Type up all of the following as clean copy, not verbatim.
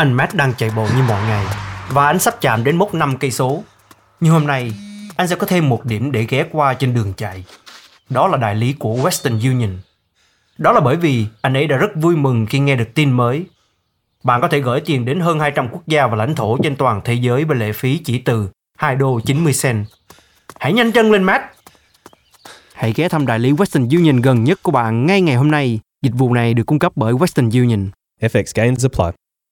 Anh Matt đang chạy bộ như mọi ngày và anh sắp chạm đến mốc 5 cây số. Nhưng hôm nay, anh sẽ có thêm một điểm để ghé qua trên đường chạy. Đó là đại lý của Western Union. Đó là bởi vì anh ấy đã rất vui mừng khi nghe được tin mới. Bạn có thể gửi tiền đến hơn 200 quốc gia và lãnh thổ trên toàn thế giới với lệ phí chỉ từ $2.90. Hãy nhanh chân lên, Matt! Hãy ghé thăm đại lý Western Union gần nhất của bạn ngay ngày hôm nay. Dịch vụ này được cung cấp bởi Western Union. FX gains apply.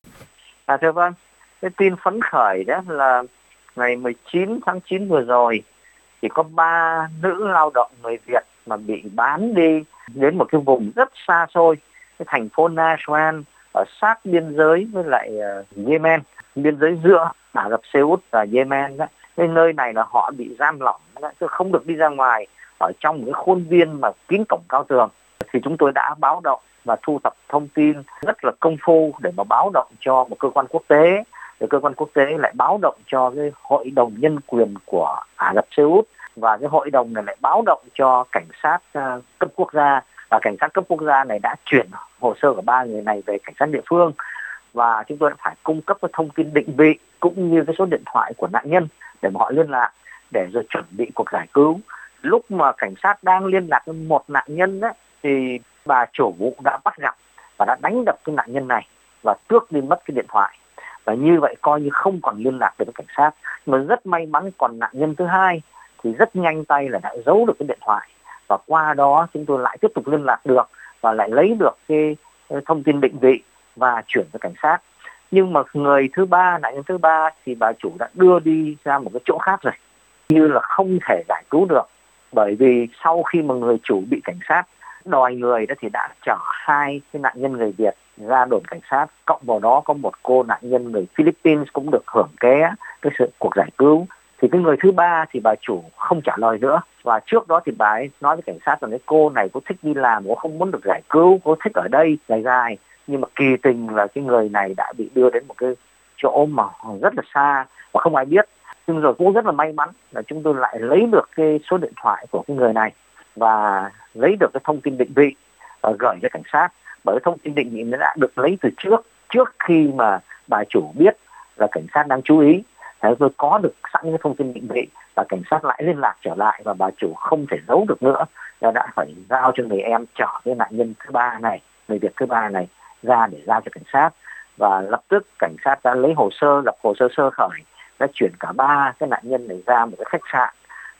Thưa vâng, cái tin phấn khởi đó là ngày 19 tháng 9 vừa rồi thì có 3 nữ lao động người Việt mà bị bán đi đến một cái vùng rất xa xôi, cái thành phố Naswan ở sát biên giới với lại Yemen, biên giới giữa Ả Rập Xê Út và Yemen đó. Cái nơi này là họ bị giam lỏng, chứ không được đi ra ngoài, ở trong một cái khuôn viên mà kín cổng cao tường. Thì chúng tôi đã báo động và thu thập thông tin rất là công phu để mà báo động cho một cơ quan quốc tế, rồi cơ quan quốc tế lại báo động cho cái hội đồng nhân quyền của Ả Rập Xê Út, và cái hội đồng này lại báo động cho cảnh sát cấp quốc gia, và cảnh sát cấp quốc gia này đã chuyển hồ sơ của 3 người này về cảnh sát địa phương, và chúng tôi đã phải cung cấp cái thông tin định vị cũng như cái số điện thoại của nạn nhân để mà họ liên lạc, để rồi chuẩn bị cuộc giải cứu. Lúc mà cảnh sát đang liên lạc với một nạn nhân đó, thì bà chủ đã bắt gặp và đã đánh đập cái nạn nhân này và tước đi mất cái điện thoại, và như vậy coi như không còn liên lạc được với cảnh sát. Mà rất may mắn còn nạn nhân thứ hai thì rất nhanh tay là đã giấu được cái điện thoại, và qua đó chúng tôi lại tiếp tục liên lạc được và lại lấy được cái thông tin định vị và chuyển cho cảnh sát. Nhưng mà người thứ ba, nạn nhân thứ ba thì bà chủ đã đưa đi ra một cái chỗ khác rồi, như là không thể giải cứu được, bởi vì sau khi mà người chủ bị cảnh sát đòi người đó thì đã chở 2 cái nạn nhân người Việt ra đồn cảnh sát, cộng vào đó có một cô nạn nhân người Philippines cũng được hưởng cái sự cuộc giải cứu. Thì cái người thứ ba thì bà chủ không trả lời nữa, và trước đó thì bà ấy nói với cảnh sát rằng cái cô này có thích đi làm, cô không muốn được giải cứu, cô thích ở đây dài dài. Nhưng mà kỳ tình là cái người này đã bị đưa đến một cái chỗ mà rất là xa và không ai biết. Nhưng rồi cũng rất là may mắn là chúng tôi lại lấy được cái số điện thoại của cái người này và lấy được cái thông tin định vị và gửi cho cảnh sát. Bởi thông tin định vị nó đã được lấy từ trước khi mà bà chủ biết là cảnh sát đang chú ý. Thế tôi có được sẵn cái thông tin định vị và cảnh sát lại liên lạc trở lại, và bà chủ không thể giấu được nữa, đã phải giao cho người em chở cái nạn nhân thứ ba này, người Việt thứ ba này ra để giao cho cảnh sát. Và lập tức cảnh sát đã lấy hồ sơ, lập hồ sơ sơ khởi, đã chuyển cả 3 cái nạn nhân này ra một cái khách sạn,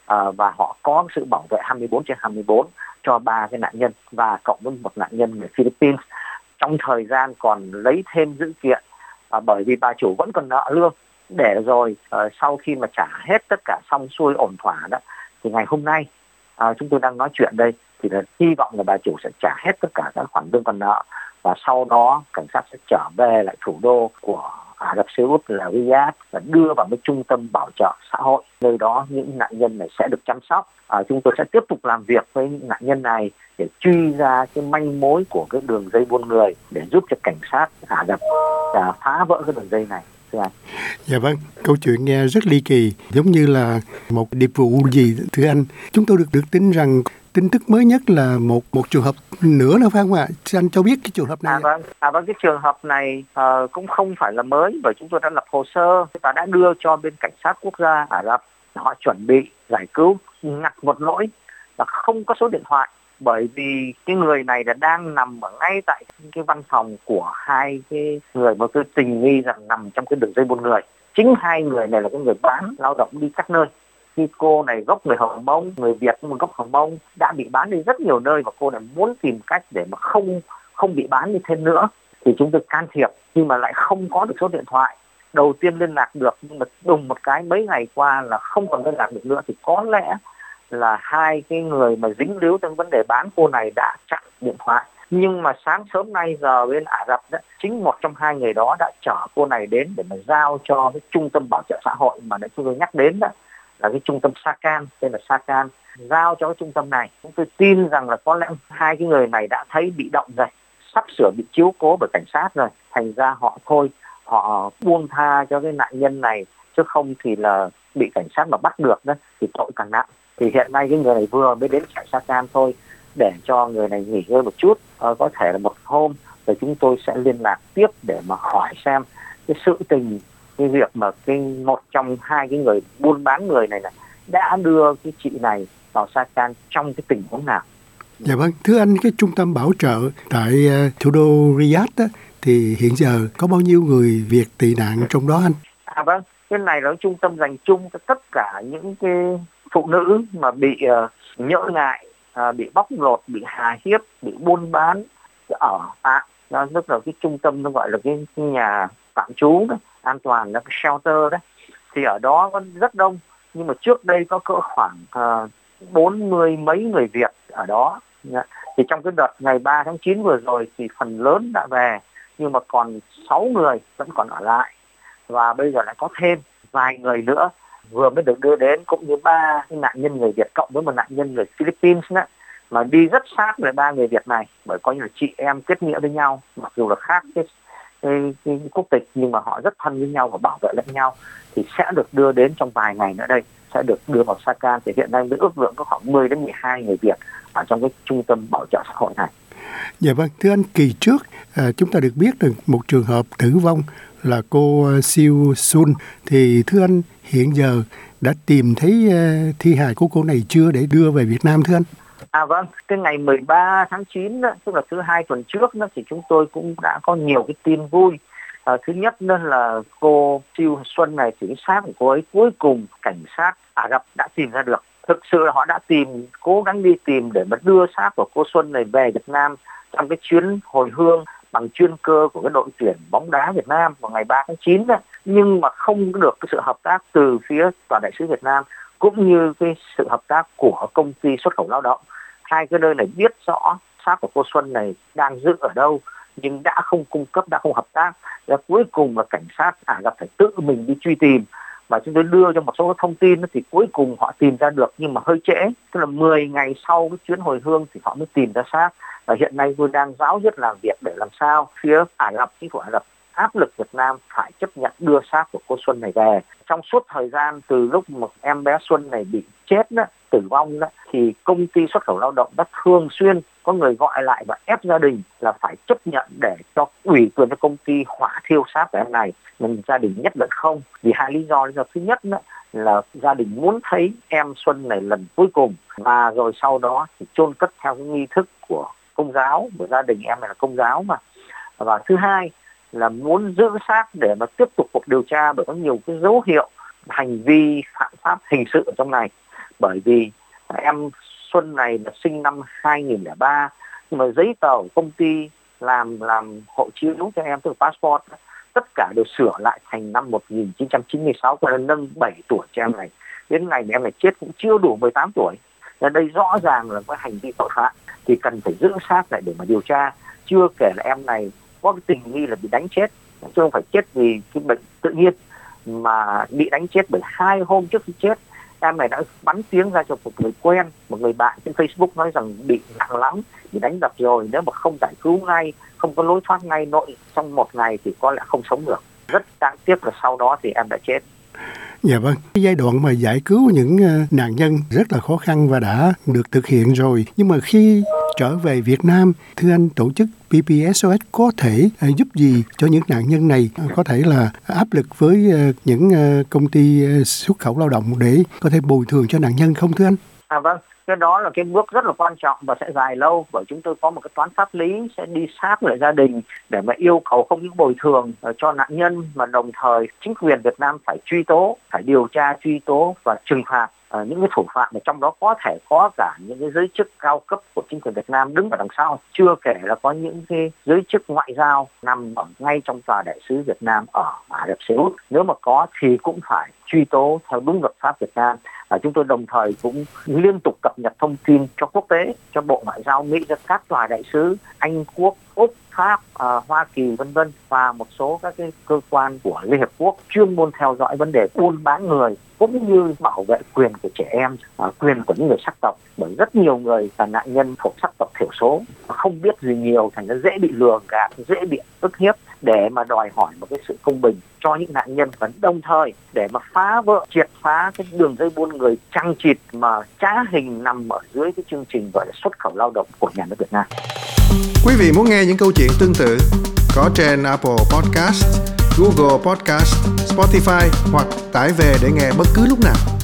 và họ có sự bảo vệ 24/24 cho 3 cái nạn nhân và cộng với một nạn nhân người Philippines. Trong thời gian còn lấy thêm dữ kiện, bởi vì bà chủ vẫn còn nợ lương, để rồi sau khi mà trả hết tất cả xong xuôi ổn thỏa đó, thì ngày hôm nay chúng tôi đang nói chuyện đây thì là hy vọng là bà chủ sẽ trả hết tất cả các khoản lương còn nợ, và sau đó cảnh sát sẽ trở về lại thủ đô của Ả Rập Xê Út là Riyadh và đưa vào một trung tâm bảo trợ xã hội, nơi đó những nạn nhân này sẽ được chăm sóc. Chúng tôi sẽ tiếp tục làm việc với những nạn nhân này để truy ra cái manh mối của cái đường dây buôn người, để giúp cho cảnh sát Ả Rập phá vỡ cái đường dây này. Dạ vâng, câu chuyện nghe rất ly kỳ, giống như là một điệp vụ gì thưa anh. Chúng tôi được tin rằng tin tức mới nhất là một trường hợp nữa là phải không ạ? Anh cho biết cái trường hợp này. Vâng, cái trường hợp này cũng không phải là mới, bởi chúng tôi đã lập hồ sơ và đã đưa cho bên cảnh sát quốc gia Ả Rập, họ chuẩn bị giải cứu. Ngặt một lỗi là không có số điện thoại, bởi vì cái người này là đang nằm ở ngay tại cái văn phòng của 2 cái người mà tôi tình nghi rằng nằm trong cái đường dây buôn người. Chính 2 người này là cái người bán lao động đi các nơi. Khi cô này gốc người Hồng Mông, người Việt nhưng mà gốc Hồng Mông, đã bị bán đi rất nhiều nơi, và cô này muốn tìm cách để mà không bị bán đi thêm nữa, thì chúng tôi can thiệp, nhưng mà lại không có được số điện thoại. Đầu tiên liên lạc được, nhưng mà đùng một cái mấy ngày qua là không còn liên lạc được nữa, thì có lẽ là 2 cái người mà dính líu trong vấn đề bán cô này đã chặn điện thoại. Nhưng mà sáng sớm nay giờ bên Ả Rập đó, chính một trong 2 người đó đã chở cô này đến để mà giao cho cái trung tâm bảo trợ xã hội mà chúng tôi nhắc đến đó, là cái trung tâm Sakan, tên là Sakan, giao cho cái trung tâm này. Chúng tôi tin rằng là có lẽ 2 cái người này đã thấy bị động rồi, sắp sửa bị chiếu cố bởi cảnh sát rồi, thành ra họ buông tha cho cái nạn nhân này, chứ không thì là bị cảnh sát mà bắt được đó thì tội càng nặng. Thì hiện nay cái người này vừa mới đến trại Sakan thôi, để cho người này nghỉ ngơi một chút, có thể là một hôm, rồi chúng tôi sẽ liên lạc tiếp để mà hỏi xem cái sự tình, cái việc mà một trong hai cái người buôn bán người này đã đưa cái chị này vào Sakhan trong cái tình huống nào. Dạ vâng, thưa anh, cái trung tâm bảo trợ tại thủ đô Riyadh đó, thì hiện giờ có bao nhiêu người Việt tị nạn trong đó anh? Vâng, cái này là trung tâm dành chung cho tất cả những cái phụ nữ mà bị nhỡ ngại, bị bóc lột, bị hà hiếp, bị buôn bán ở tạm. Đó, tức là cái trung tâm nó gọi là cái nhà tạm trú đó, an toàn, là cái shelter đấy. Thì ở đó có rất đông, nhưng mà trước đây có cỡ khoảng 40 mấy người Việt ở đó. Thì trong cái đợt ngày 3 tháng 9 vừa rồi thì phần lớn đã về, nhưng mà còn 6 người vẫn còn ở lại. Và bây giờ lại có thêm vài người nữa vừa mới được đưa đến, cũng như 3 nạn nhân người Việt cộng với một nạn nhân người Philippines đó, mà đi rất sát với 3 người Việt này, bởi coi như là chị em kết nghĩa với nhau, mặc dù là khác cái quốc tịch nhưng mà họ rất thân với nhau và bảo vệ lẫn nhau, thì sẽ được đưa đến trong vài ngày nữa đây, sẽ được đưa vào Sakhan. Thì hiện nay với ước lượng có khoảng 10 đến 12 người Việt ở trong cái trung tâm bảo trợ xã hội này. Dạ vâng, thưa anh, kỳ trước chúng ta được biết được một trường hợp tử vong là cô Siêu Sun. Thì thưa anh, hiện giờ đã tìm thấy thi hài của cô này chưa để đưa về Việt Nam thưa anh? Vâng, cái ngày 13 tháng 9 đó, tức là thứ hai tuần trước đó, thì chúng tôi cũng đã có nhiều cái tin vui. Thứ nhất là cô Siêu Xuân này thì cái xác của cô ấy cuối cùng cảnh sát Ả Rập đã tìm ra được. Thực sự là họ đã cố gắng đi tìm để mà đưa xác của cô Xuân này về Việt Nam trong cái chuyến hồi hương bằng chuyên cơ của cái đội tuyển bóng đá Việt Nam vào ngày 3 tháng 9 đó. Nhưng mà không được cái sự hợp tác từ phía Tòa đại sứ Việt Nam cũng như cái sự hợp tác của công ty xuất khẩu lao động. Hai cái nơi này biết rõ xác của cô Xuân này đang giữ ở đâu nhưng đã không cung cấp, đã không hợp tác. Và cuối cùng là cảnh sát Ả Rập phải tự mình đi truy tìm. Và chúng tôi đưa cho một số thông tin thì cuối cùng họ tìm ra được, nhưng mà hơi trễ. Tức là 10 ngày sau cái chuyến hồi hương thì họ mới tìm ra xác. Và hiện nay tôi đang ráo riết làm việc để làm sao phía Ả Rập, chính phủ Ả Rập áp lực Việt Nam phải chấp nhận đưa xác của cô Xuân này về. Trong suốt thời gian từ lúc một em bé Xuân này bị chết đó, tử vong đó, thì công ty xuất khẩu lao động đã thường xuyên có người gọi lại và ép gia đình là phải chấp nhận để cho ủy quyền cho công ty hỏa thiêu xác của em này. Nhưng gia đình nhất định không, vì hai lý do. Lý do thứ nhất đó là gia đình muốn thấy em Xuân này lần cuối cùng, và rồi sau đó thì chôn cất theo cái nghi thức của Công giáo, của gia đình em này là Công giáo mà. Và thứ hai là muốn giữ xác để mà tiếp tục cuộc điều tra, bởi có nhiều cái dấu hiệu hành vi phạm pháp hình sự ở trong này. Bởi vì em Xuân này là sinh năm 2003, nhưng mà giấy tờ của công ty làm hộ chiếu cho em, tức là passport, tất cả đều sửa lại thành năm 1996, cho nên nâng 7 tuổi cho em này. Đến ngày mà em này chết cũng chưa đủ 18 tuổi. Nên đây rõ ràng là cái hành vi tội phạm, thì cần phải giữ xác lại để mà điều tra. Chưa kể là em này có cái tình nghi là bị đánh chết, chứ không phải chết vì cái bệnh tự nhiên, mà bị đánh chết bởi 2 hôm trước khi chết. Em này đã bắn tiếng ra cho một người quen, một người bạn trên Facebook, nói rằng bị nặng lắm, bị đánh đập rồi, nếu mà không giải cứu ngay, không có lối thoát ngay nội trong 1 ngày thì có lẽ không sống được. Rất đáng tiếc là sau đó thì em đã chết. Dạ vâng, cái giai đoạn mà giải cứu những nạn nhân rất là khó khăn và đã được thực hiện rồi. Nhưng mà khi trở về Việt Nam, thưa anh, tổ chức PPSOS có thể giúp gì cho những nạn nhân này? Có thể là áp lực với những công ty xuất khẩu lao động để có thể bồi thường cho nạn nhân không thưa anh? Vâng, cái đó là cái bước rất là quan trọng và sẽ dài lâu, bởi chúng tôi có một cái toán pháp lý sẽ đi sát với gia đình để mà yêu cầu không những bồi thường cho nạn nhân, mà đồng thời chính quyền Việt Nam phải truy tố, phải điều tra, truy tố và trừng phạt những cái thủ phạm, mà trong đó có thể có cả những cái giới chức cao cấp của chính quyền Việt Nam đứng ở đằng sau. Chưa kể là có những cái giới chức ngoại giao nằm ở ngay trong tòa đại sứ Việt Nam ở Ả Rập Xê Út. Nếu mà có thì cũng phải truy tố theo đúng luật pháp Việt Nam. Chúng tôi đồng thời cũng liên tục cập nhật thông tin cho quốc tế, cho Bộ Ngoại giao Mỹ, cho các tòa đại sứ Anh, Quốc, Úc, Pháp, Hoa Kỳ v.v. và một số các cái cơ quan của Liên Hiệp Quốc chuyên môn theo dõi vấn đề buôn bán người, cũng như bảo vệ quyền của trẻ em, quyền của những người sắc tộc. Bởi rất nhiều người là nạn nhân thuộc sắc tộc thiểu số, không biết gì nhiều, thành ra dễ bị lừa gạt, dễ bị ức hiếp, để mà đòi hỏi một cái sự công bình cho những nạn nhân, và đồng thời để mà phá vỡ, triệt phá cái đường dây buôn người chằng chịt mà trá hình nằm ở dưới cái chương trình gọi là xuất khẩu lao động của nhà nước Việt Nam. Quý vị muốn nghe những câu chuyện tương tự có trên Apple Podcast, Google Podcast, Spotify hoặc tải về để nghe bất cứ lúc nào.